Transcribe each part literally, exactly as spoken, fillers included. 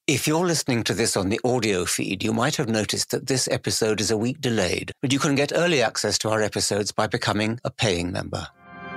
If you're listening to this on the audio feed, you might have noticed that this episode is a week delayed, but you can get early access to our episodes by becoming a paying member.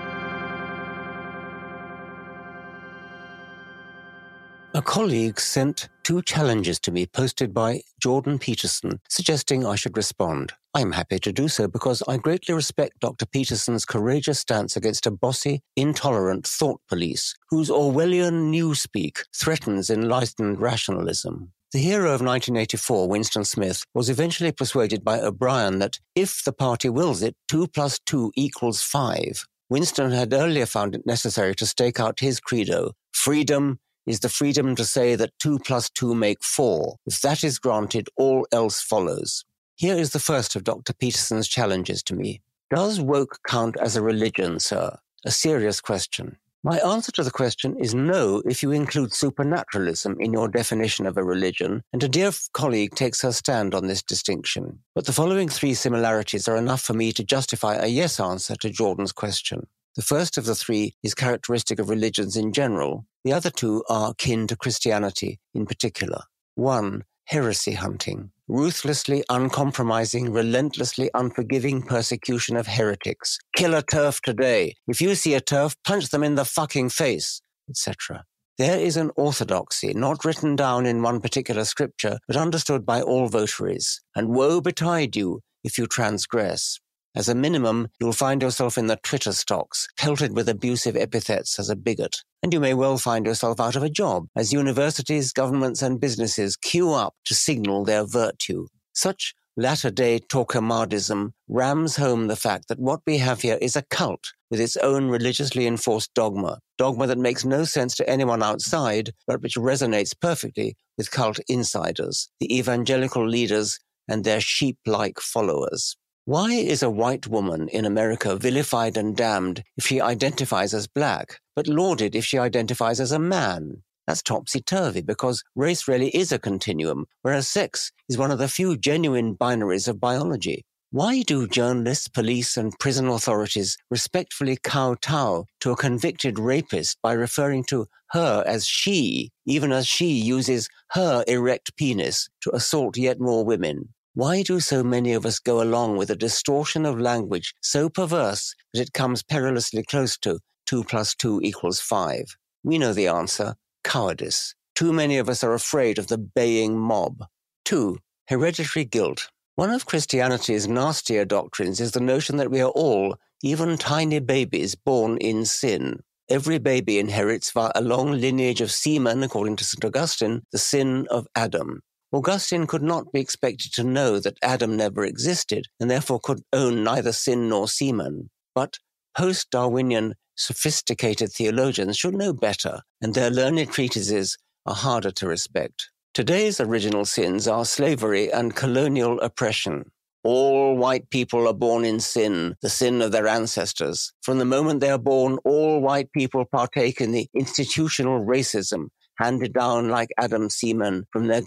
A colleague sent two challenges to me posted by Jordan Peterson, suggesting I should respond. I'm happy to do so because I greatly respect Doctor Peterson's courageous stance against a bossy, intolerant thought police whose Orwellian newspeak threatens enlightened rationalism. The hero of nineteen eighty-four, Winston Smith, was eventually persuaded by O'Brien that if the party wills it, two plus two equals five. Winston had earlier found it necessary to stake out his credo: freedom is the freedom to say that two plus two make four. If that is granted, all else follows. Here is the first of Doctor Peterson's challenges to me. Does woke count as a religion, sir? A serious question. My answer to the question is no if you include supernaturalism in your definition of a religion, and a dear colleague takes her stand on this distinction. But the following three similarities are enough for me to justify a yes answer to Jordan's question. The first of the three is characteristic of religions in general. The other two are kin to Christianity in particular. One, heresy hunting. Ruthlessly uncompromising, relentlessly unforgiving persecution of heretics. Kill a TERF today. If you see a TERF, punch them in the fucking face, et cetera. There is an orthodoxy, not written down in one particular scripture, but understood by all votaries. And woe betide you if you transgress. As a minimum, you'll find yourself in the Twitter stocks, pelted with abusive epithets as a bigot. And you may well find yourself out of a job, as universities, governments, and businesses queue up to signal their virtue. Such latter-day Torquemardism rams home the fact that what we have here is a cult with its own religiously enforced dogma, dogma that makes no sense to anyone outside, but which resonates perfectly with cult insiders, the evangelical leaders and their sheep-like followers. Why is a white woman in America vilified and damned if she identifies as black, but lauded if she identifies as a man? That's topsy-turvy because race really is a continuum, whereas sex is one of the few genuine binaries of biology. Why do journalists, police, and prison authorities respectfully kowtow to a convicted rapist by referring to her as she, even as she uses her erect penis to assault yet more women? Why do so many of us go along with a distortion of language so perverse that it comes perilously close to two plus two equals five? We know the answer: cowardice. Too many of us are afraid of the baying mob. Two, hereditary guilt. One of Christianity's nastier doctrines is the notion that we are all, even tiny babies, born in sin. Every baby inherits via a long lineage of semen, according to Saint Augustine, the sin of Adam. Augustine could not be expected to know that Adam never existed, and therefore could own neither sin nor semen. But post-Darwinian sophisticated theologians should know better, and their learned treatises are harder to respect. Today's original sins are slavery and colonial oppression. All white people are born in sin, the sin of their ancestors. From the moment they are born, all white people partake in the institutional racism handed down like Adam's semen from their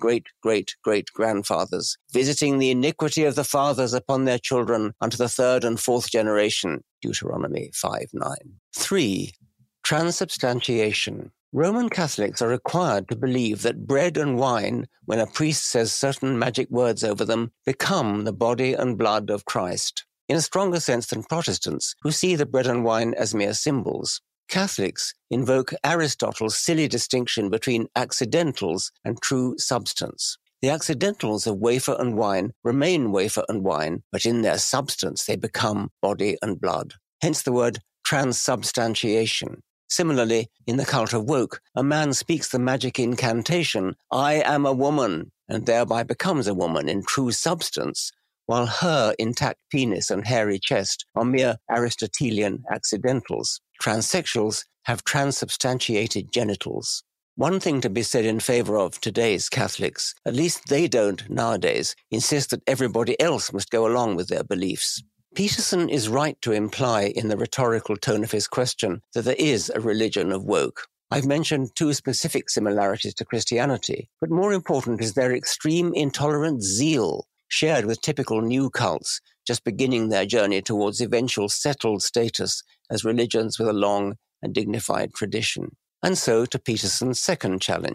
great-great-great-grandfathers, visiting the iniquity of the fathers upon their children unto the third and fourth generation, Deuteronomy five nine. Three, transubstantiation. Roman Catholics are required to believe that bread and wine, when a priest says certain magic words over them, become the body and blood of Christ, in a stronger sense than Protestants, who see the bread and wine as mere symbols. Catholics invoke Aristotle's silly distinction between accidentals and true substance. The accidentals of wafer and wine remain wafer and wine, but in their substance they become body and blood. Hence the word transubstantiation. Similarly, in the cult of woke, a man speaks the magic incantation, "I am a woman," and thereby becomes a woman in true substance, while her intact penis and hairy chest are mere Aristotelian accidentals. Transsexuals have transubstantiated genitals. One thing to be said in favor of today's Catholics, at least they don't nowadays insist that everybody else must go along with their beliefs. Peterson is right to imply in the rhetorical tone of his question that there is a religion of woke. I've mentioned two specific similarities to Christianity, but more important is their extreme intolerant zeal, shared with typical new cults just beginning their journey towards eventual settled status as religions with a long and dignified tradition. And so to Peterson's second challenge.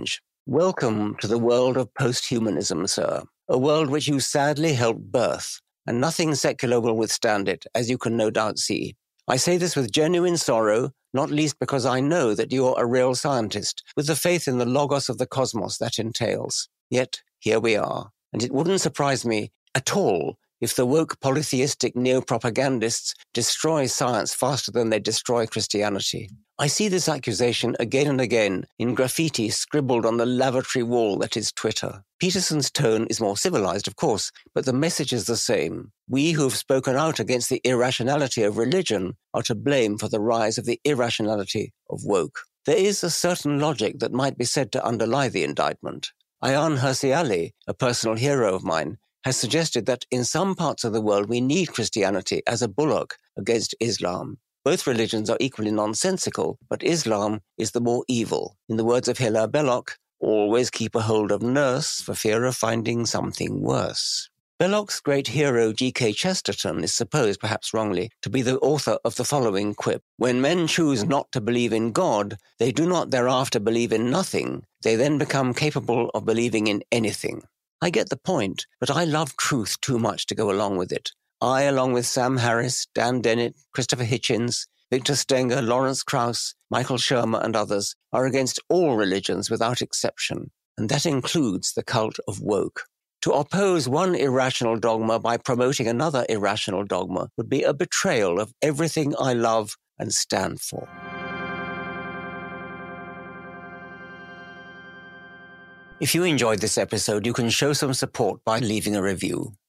Welcome to the world of posthumanism, sir. A world which you sadly helped birth, and nothing secular will withstand it, as you can no doubt see. I say this with genuine sorrow, not least because I know that you're a real scientist, with the faith in the logos of the cosmos that entails. Yet, here we are. And it wouldn't surprise me at all if the woke polytheistic neo-propagandists destroy science faster than they destroy Christianity. I see this accusation again and again in graffiti scribbled on the lavatory wall that is Twitter. Peterson's tone is more civilized, of course, but the message is the same. We who have spoken out against the irrationality of religion are to blame for the rise of the irrationality of woke. There is a certain logic that might be said to underlie the indictment. Ayaan Hirsi Ali, a personal hero of mine, has suggested that in some parts of the world we need Christianity as a bulwark against Islam. Both religions are equally nonsensical, but Islam is the more evil. In the words of Hilaire Belloc, always keep a hold of nurse for fear of finding something worse. Belloc's great hero G K Chesterton is supposed, perhaps wrongly, to be the author of the following quip. When men choose not to believe in God, they do not thereafter believe in nothing. They then become capable of believing in anything. I get the point, but I love truth too much to go along with it. I, along with Sam Harris, Dan Dennett, Christopher Hitchens, Victor Stenger, Lawrence Krauss, Michael Shermer, and others, are against all religions without exception, and that includes the cult of woke. To oppose one irrational dogma by promoting another irrational dogma would be a betrayal of everything I love and stand for. If you enjoyed this episode, you can show some support by leaving a review.